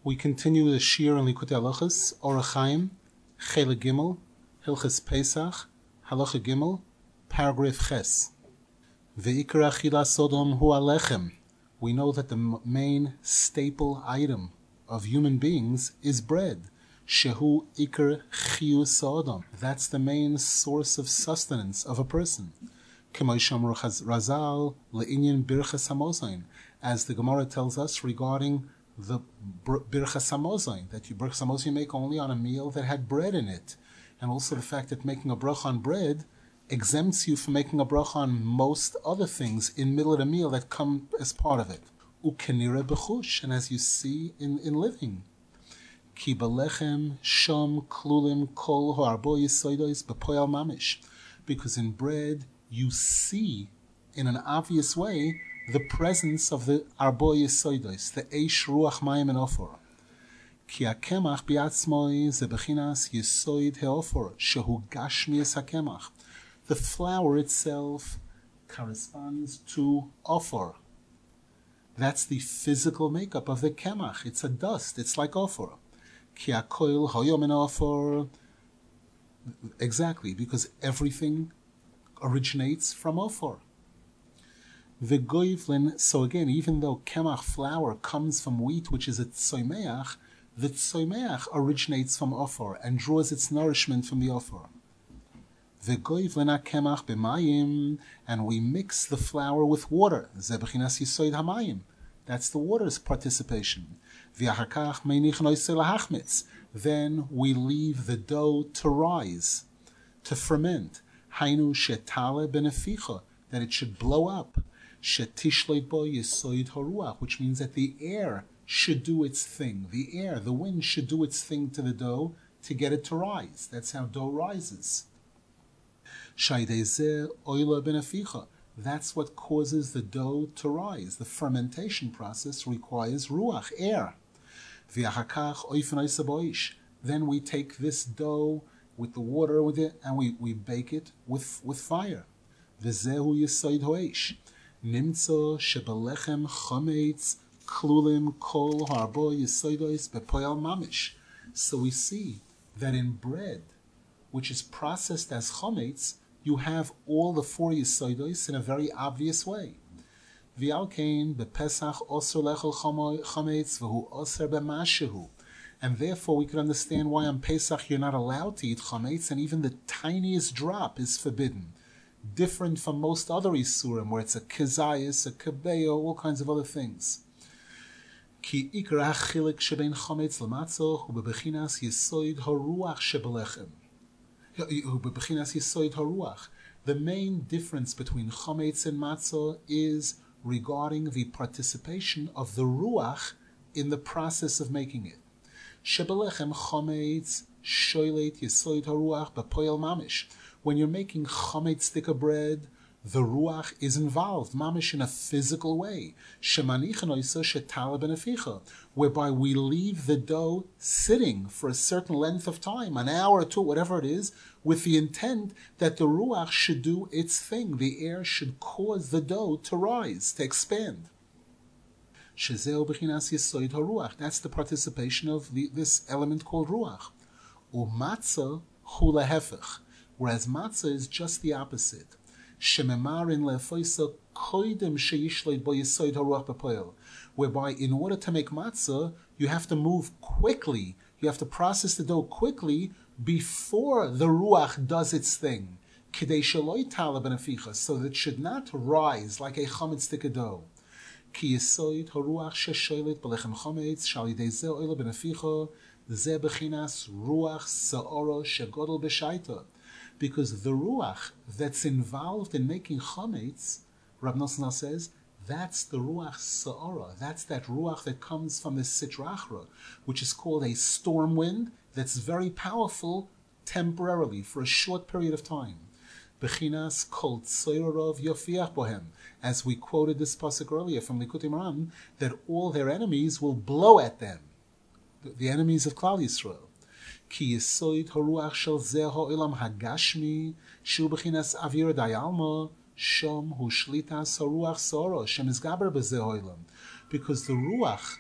We continue the Shir in Likutei Halachos, Orach Chaim, Chelek Gimel, Hilchos Pesach, Halacha Gimel, paragraph Ches. Ve'ikar achilas Sodom hu alechem. We know that the main staple item of human beings is bread. Shehu ikar chiyus Sodom. That's the main source of sustenance of a person. K'may shomer Razal le'inyan birchas hamozayin, as the Gemara tells us regarding the birchas hamozayin, that you birchas hamozayin you make only on a meal that had bread in it, and also the fact that making a bracha on bread exempts you from making a bracha on most other things in middle of the meal that come as part of it. Ukenira b'chush, and as you see in living. Ki balechem shom klulim kol ho'arbo yisoidos b'poyal mamish, because in bread you see in an obvious way the presence of the arbo yisoidos, the eish ruach mayim and ofor. Ki hakemach biatzmoi ze bechinas yisoid heofor shehu gashmias hakemach. The flour itself corresponds to ofor. That's the physical makeup of the kemach. It's a dust. It's like ofor. Ki hakoil hoyom and ofor. Exactly, because everything originates from ofor. The goyvlin, so again, even though kemach flour comes from wheat, which is a tzoymeach, the tzoymeach originates from ofor and draws its nourishment from the ofor. The goyvlin kemach b'mayim, and we mix the flour with water. Ze bechinas yisoid hamayim. That's the water's participation. V'achakach meinichin oisei lahachmitz. Then we leave the dough to rise, to ferment. Hainu shetale beneficha, that it should blow up. Shetishleit bo yisoid haruach, which means that the air should do its thing. The air, the wind should do its thing to the dough to get it to rise. That's how dough rises. Shaydezeh oila beneficha. That's what causes the dough to rise. The fermentation process requires ruach, air. V'achakach oifen oisa boish. Then we take this dough with the water with it, and we bake it with fire. V'zehu yisoid hoish. Nimtzo shebelechem chometz klulim kol harbo yisoidos bepoyal mamish. So we see that in bread, which is processed as chometz, you have all the four yisoidos in a very obvious way. V'alkein bepesach osur lechol chometz v'hu osur b'mashehu. And therefore we can understand why on Pesach you're not allowed to eat chometz, and even the tiniest drop is forbidden. Different from most other isurim, where it's a kezayis, a kabeyo, all kinds of other things. Ki ikar hachilik shebein chometz l'matzah hu bebechinas yisoid haruach shebelechem. Hu bebechinas yisoid haruach. The main difference between chometz and matzah is regarding the participation of the ruach in the process of making it. Shebelechem chometz shoylet yisoid haruach b'poyel mamish. When you're making chometz sticker bread, the ruach is involved, mamish, in a physical way. Shemanichen oisa shetala beneficha, whereby we leave the dough sitting for a certain length of time, an hour or two, whatever it is, with the intent that the ruach should do its thing. The air should cause the dough to rise, to expand. Shezeu b'chinas yisoid haruach. That's the participation of this element called ruach. Umatzah hu lehefech. Whereas matzah is just the opposite. Shememarin lefoisa koidem sheyishleid bo yisoid haruach b'poel. Whereby, in order to make matzah, you have to move quickly. You have to process the dough quickly before the ruach does its thing. Kidei sheloi tala beneficha, so that it should not rise like a chometz stick of dough. Ki yisoid haruach sheshoylet belechem chometz shalidei ze oila beneficha ze bechinas ruach saoro shegodol b'shaita. Because the ruach that's involved in making chometz, Rab Nosson says, that's the ruach sa'ara. That's that ruach that comes from the sitra achra, which is called a storm wind that's very powerful temporarily, for a short period of time. Bechinas kol tzoyrov yofiach bohem. As we quoted this pasuk earlier from Likutei Moharan, that all their enemies will blow at them, the enemies of Klal Yisrael. Ki yisoid haruach shel zeh ha'olam hagashmi shu bechinas avir dayalma shom hu shlitas haruach soro shem izgaber b'zeh ha'olam. Because the ruach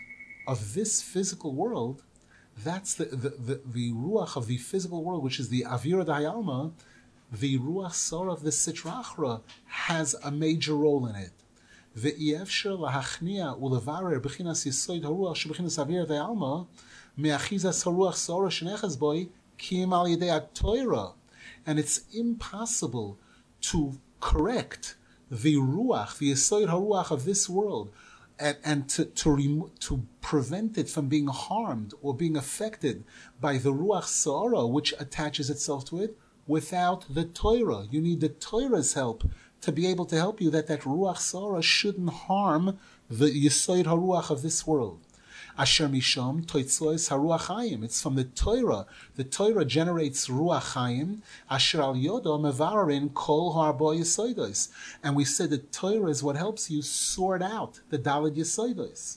of this physical world, that's the ruach of the physical world, which is the avira dayalma. The ruach sar of the sitra achra has a major role in it. Ve'efshar lahachnia ulevarer b'chinas yisoid haruach sheb'chinas avira dayalma me'achizas haruach sar shenechas boy kim al yedei Torah, and it's impossible to correct the ruach, the yisoid haruach of this world, and to prevent it from being harmed or being affected by the ruach sa'ara which attaches itself to it without the Torah. You need the Torah's help to be able to help you that ruach sa'ara shouldn't harm the yisoid haruach of this world. Asher misham toitzois haruach hayim. It's from the Torah. The Torah generates ruach hayim. Asher al yodo mevarin kol harbo yisoidos. And we said the Torah is what helps you sort out the daled yisoidos.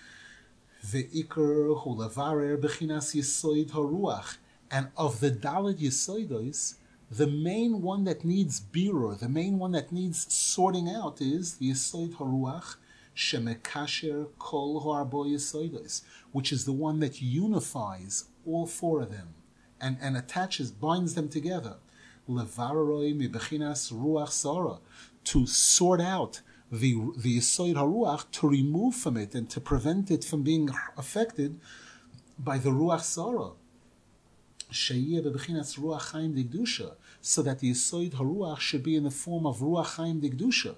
Ve'ikar hu levarer bechinas yisoid haruach. And of the daled yisoidos, the main one that needs birur, the main one that needs sorting out is the yisoid haruach. Shemekasher kol harbo yisoidos, which is the one that unifies all four of them and attaches, binds them together. Levaroi mibechinas ruach sara, to sort out the yisoid haruach, to remove from it and to prevent it from being affected by the ruach sara. Sheyeh bebechinas ruach chaim digdusha, so that the yisoid haruach should be in the form of ruach chaim digdusha.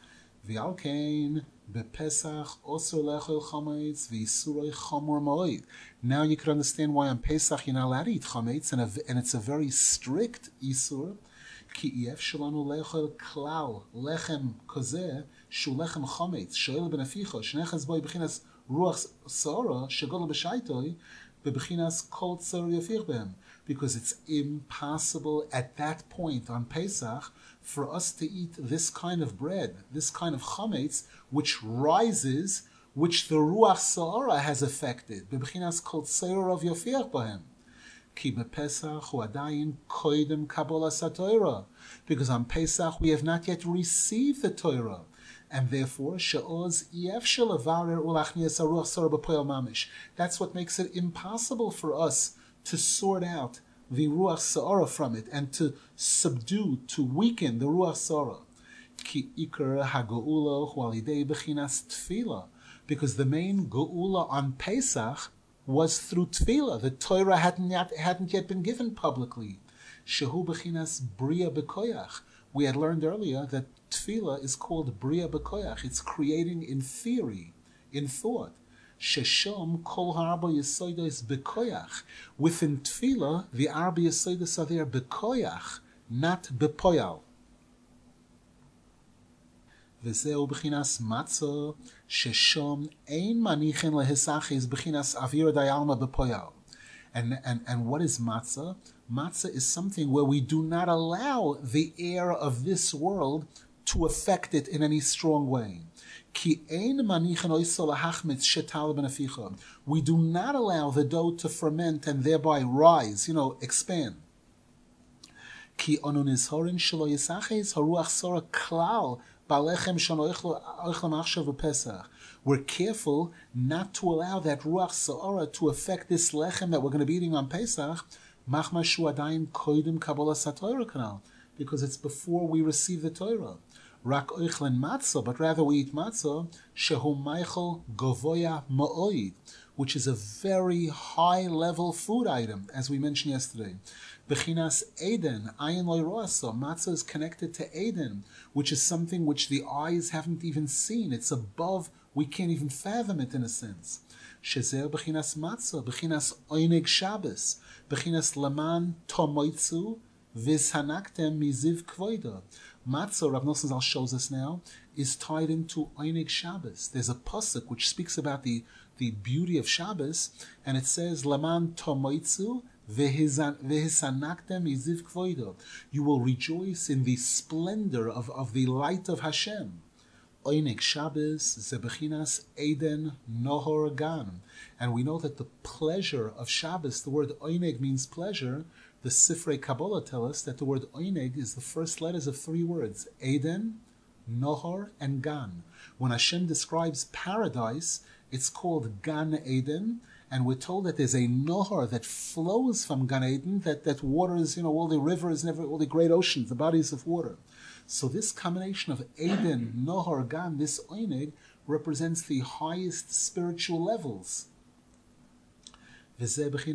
V'alkein bepesach osur lechol chametz v'isuroi chamor ma'od. Now you can understand why on Pesach you're not allowed to eat chametz, and it's a very strict isur. Ki ef shalanu lechol klal lechem kozeh shu lechem chametz shoel ben aficha shnechas boy bechinas ruach sa'ara shegodol b'shaitoi bebechinas kol tzor yafich behem. Because it's impossible at that point on Pesach for us to eat this kind of bread, this kind of chametz, which rises, which the ruach sa'ara has affected. Bebechinas kol tzor of yafich behem. Ki bepesach hu adayin koidem kabbalas haTorah. Because on Pesach we have not yet received the Torah. And therefore, she'oz yefshel avarer ulachnias haruach sa'ara b'poel mamish. That's what makes it impossible for us to sort out the ruach sa'ara from it and to subdue, to weaken the ruach sa'ara. Ki ikar ha'geula hu al yidei bechinas tefillah, because the main geula on Pesach was through tefillah. The Torah hadn't yet been given publicly. Shehu bechinas bria bekoyach. We had learned earlier that tefillah is called bria bekoyach. It's creating in theory, in thought. Sheshom kol harba yisoidos bekoyach. Within tefillah, the arba yisoidos are there bekoyach, not bepoyal. V'zeu b'chinas matzah sheshom ein manichin lehisachis b'chinas avira dayalma bepoyal. And what is matzah? Matzah is something where we do not allow the air of this world to affect it in any strong way. We do not allow the dough to ferment and thereby rise, expand. We're careful not to allow that ruach sa'ara to affect this lechem that we're going to be eating on Pesach, because it's before we receive the Torah. Rak oichlen matzah, but rather we eat matzah, shehu meichel govoya ma'oid, which is a very high-level food item, as we mentioned yesterday. Bechinas Eden, ayin loy roasa. Matzah is connected to Eden, which is something which the eyes haven't even seen. It's above, we can't even fathom it in a sense. Shezer bechinas matzah, bechinas oineg Shabbos, bechinas laman tomoitzu, vishanaktem miziv kvoida. Matzah, Rav Nosson Zal shows us now, is tied into Oineg Shabbos. There's a pasuk which speaks about the beauty of Shabbos, and it says, Laman tomoitzu vehisanaktem iziv kvoido. You will rejoice in the splendor of the light of Hashem. Oineg Shabbos, Zebechinas Eden Nohor Gan. And we know that the pleasure of Shabbos, the word Oineg means pleasure. The Sifrei Kabbalah tell us that the word Oineg is the first letters of three words, Eden, Nohor, and Gan. When Hashem describes paradise, It's called Gan Eden, and we're told that there's a Nohar that flows from Gan Eden, that waters, all the rivers and all the great oceans, the bodies of water. So this combination of Eden, Nohar, Gan, this Oineg, represents the highest spiritual levels. This is what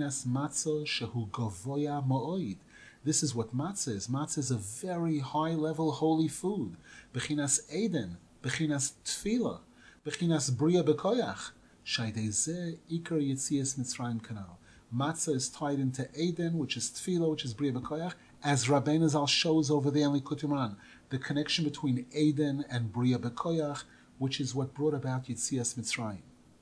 matzah is. Matzah is a very high-level holy food. Bechinas Eden, bechinas Tefillah, bechinas Bria Bekoyach. Shaydei Ikar Yitzias Mitzrayim Kanal. Matzah is tied into Eden, which is Tefillah, which is Bria Bekoyach, as Rabbeinu Zal shows over there in Likutei Moharan. The connection between Eden and Bria Bekoyach, which is what brought about Yitzias Mitzrayim.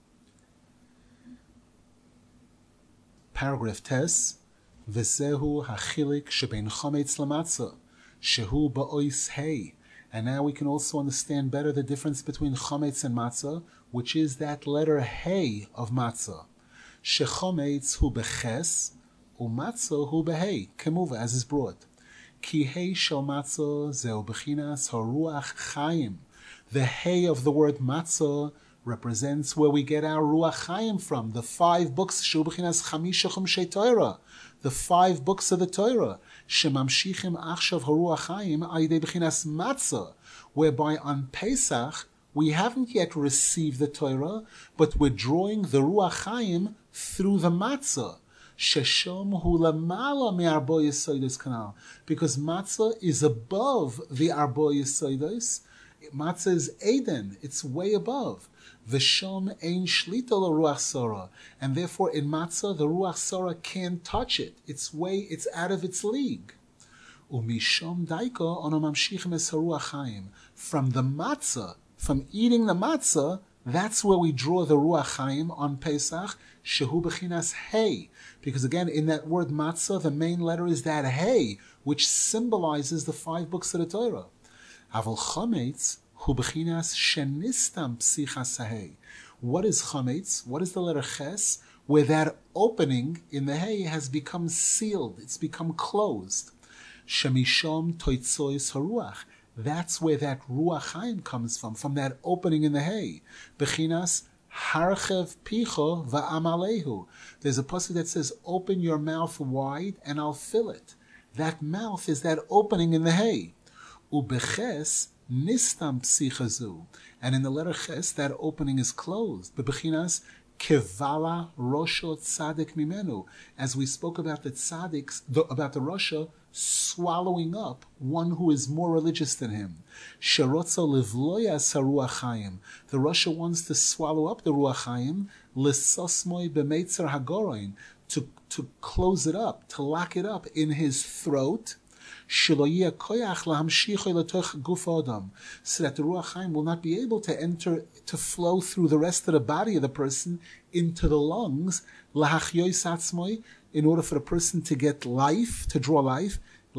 Paragraph Tes, V'zehu hachilik shebein chometz lamatzah, shehu ba'ois hei. And now we can also understand better the difference between chometz and matzah, which is that letter hei of matzah. Shechometz hu beches, umatzah hu behei, kemuva, as is brought. Ki hei shel matzah zeu bechinas haruach chayim. The hei of the word matzah represents where we get our Ruach Chaim from, the 5 books, Shu B'chinas Chamisha Chumshei Torah, the 5 books of the Torah, Shemamshichim Achshav HaRuach Chaim Ayidei B'chinas Matzah, whereby on Pesach we haven't yet received the Torah, but we're drawing the Ruach Chaim through the Matzah. Sheshom hu lamala me'arbo yesodos kanal, because Matzah is above the arbo yesodos. Matzah is Eden, it's way above. V'shom ein shlita l'ruach sora, and therefore in matzah the ruach sora can't touch it. It's out of its league. Umishom daiko ono mamshichim es haruach chaim. From the matzah, from eating the matzah, that's where we draw the ruach chaim on Pesach. Shehu b'chinas hey, because again in that word matzah the main letter is that hey, which symbolizes the 5 books of the Torah. Aval chometz. What is chametz? What is the letter ches? Where that opening in the hay has become sealed, it's become closed. Shemishom toitzois haruach. That's where that ruach chaim comes from that opening in the hay. Bechinas harchev picho va'amalehu. There's a pasuk that says, "Open your mouth wide, and I'll fill it." That mouth is that opening in the hay. Ubeches. Nistam psichazu, and in the letter ches that opening is closed. Bebechinas kevala rosho tzadik mimenu, as we spoke about the tzaddiks, about the Rosha swallowing up one who is more religious than him. Sherotzo livloya saruach chaim, the Rosha wants to swallow up the ruach chaim. Lisosmoi b'meitzer hagoroin, to close it up, to lock it up in his throat. So that the Ruach Chaim will not be able to enter, to flow through the rest of the body of the person into the lungs, in order for the person to get life, to draw life,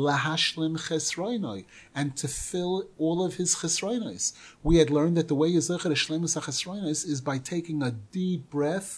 and to fill all of his chesroinos. We had learned that the way you zecher shlemus chesroinos is by taking a deep breath.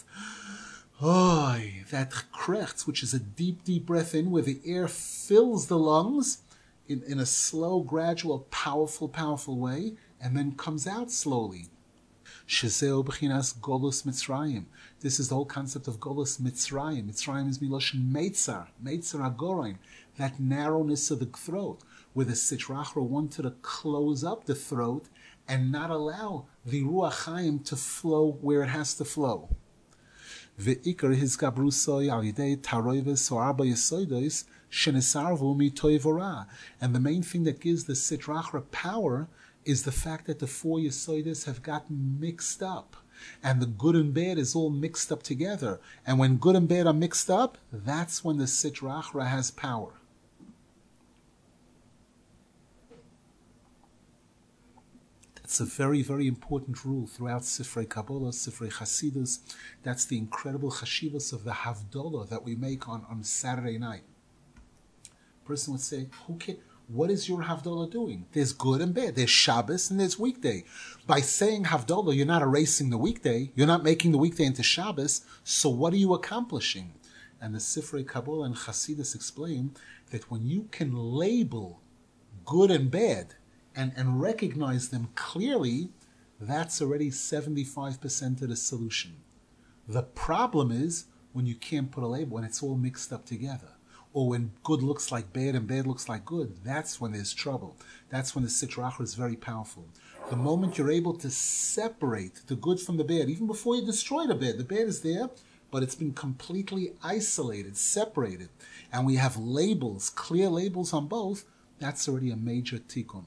That krechts, which is a deep, deep breath in, where the air fills the lungs in a slow, gradual, powerful way, and then comes out slowly. Shezeo b'chinas golus Mitzrayim. This is the whole concept of golus Mitzrayim. Mitzrayim is miloshin meitzar agorain, that narrowness of the throat, where the Sitra Achra wanted to close up the throat and not allow the Ruach Chaim to flow where it has to flow. Ve'ikar his gabrusoi alidei taroives or arba yesoidos shenesarvu mitoy vora. And the main thing that gives the Sitra Achra power is the fact that the 4 yesoidos have gotten mixed up, and the good and bad is all mixed up together. And when good and bad are mixed up, that's when the Sitra Achra has power. It's a very, very important rule throughout Sifrei Kabbalah, Sifrei Chasidus. That's the incredible chashivas of the Havdalah that we make on Saturday night. A person would say, what is your Havdalah doing? There's good and bad. There's Shabbos and there's weekday. By saying Havdalah, you're not erasing the weekday. You're not making the weekday into Shabbos. So what are you accomplishing? And the Sifrei Kabbalah and Chasidus explain that when you can label good and bad, and recognize them clearly, that's already 75% of the solution. The problem is when you can't put a label, when it's all mixed up together. Or when good looks like bad and bad looks like good, that's when there's trouble. That's when the Sitra Achra is very powerful. The moment you're able to separate the good from the bad, even before you destroy the bad is there, but it's been completely isolated, separated, and we have labels, clear labels on both, that's already a major tikkun.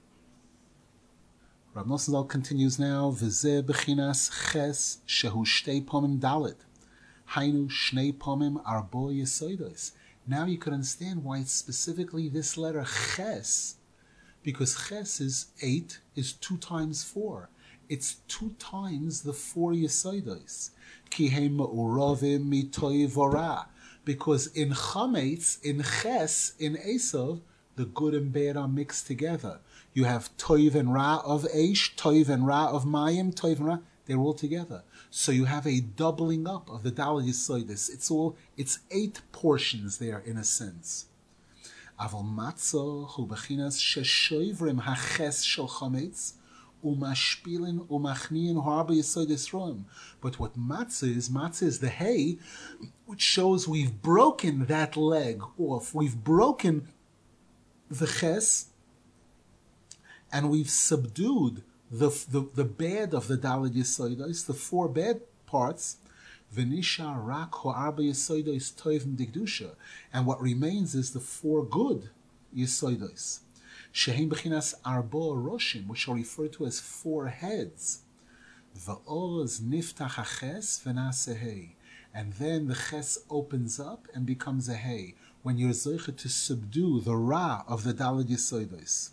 Rav Nosson Zal continues now, V'zeh b'chinas ches shehu shtei pomim dalet. Hainu shnei pomim arbo yesoidos. Now you can understand why it's specifically this letter ches, because ches is 8, is 2 times 4. It's 2 times the 4 yesoidos. Ki heim ma'uravim mitoy vora. Because in chametz, in ches, in Esav, the good and bad are mixed together. You have toiv and ra of Eish, toiv and ra of Mayim, toiv and ra, they're all together. So you have a doubling up of the Daled Yisoidis. It's 8 portions there in a sense. Aval matzo hu bechinas sheshoivrim haches shel chametz umashpilin umachniin harba Yisoidis roim. But what matzah is the hay, which shows we've broken that leg off. We've broken the ches, and we've subdued the bad of the Daled Yisoidos, the 4 bad parts, V'nishar rak ho'arba Yisoidos toivim digdusha, and what remains is the 4 good Yisoidos, shehem b'chinas arbo roshim, which are referred to as 4 heads. V'oz niftach haches v'naseh hay, and then the ches opens up and becomes a hay, when you're zoicha to subdue the ra of the Daled Yisoidos.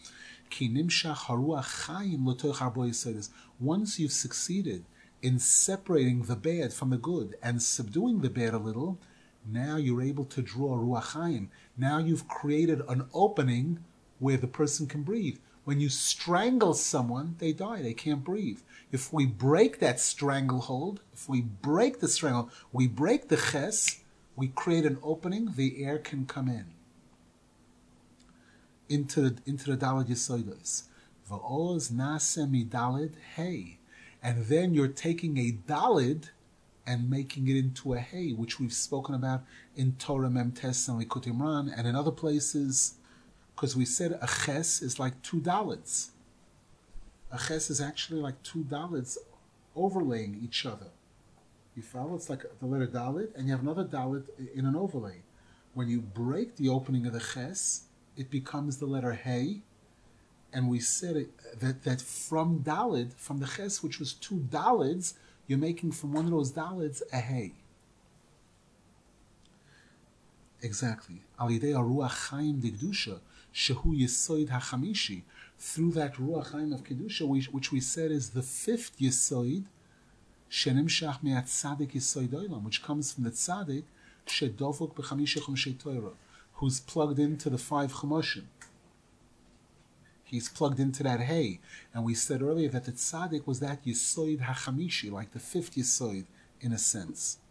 Once you've succeeded in separating the bad from the good and subduing the bad a little, now you're able to draw Ruach Chaim. Now you've created an opening where the person can breathe. When you strangle someone, they die, they can't breathe. If we break that stranglehold, we break the ches, we create an opening, the air can come in. Into the Daled Yisoidos. V'oz nase midaled hay. And then you're taking a Daled and making it into a hay, which we've spoken about in Torah Memtes and Likutei Moharan and in other places, because we said a ches is like 2 Daleds. A ches is actually like 2 Daleds overlaying each other. You follow? It's like the letter Daled, and you have another Daled in an overlay. When you break the opening of the ches, it becomes the letter Hey, and we said that from Daled, from the Ches, which was 2 Daleds, you're making from one of those Daleds a Hey. Exactly. Al yidei Ruach Chaim Digdusha, shehu Yesoid HaChamishi, through that Ruach Chaim of Kedusha, which we said is the 5th Yesoid, shenimshach me'at Tzadik Yesoid Olam, which comes from the Tzadik, shedovok b'chamisha chumshei Torah, who's plugged into the 5 Chumoshim. He's plugged into that hay. And we said earlier that the tzaddik was that Yesoid HaChamishi, like the 5th Yesoid, in a sense.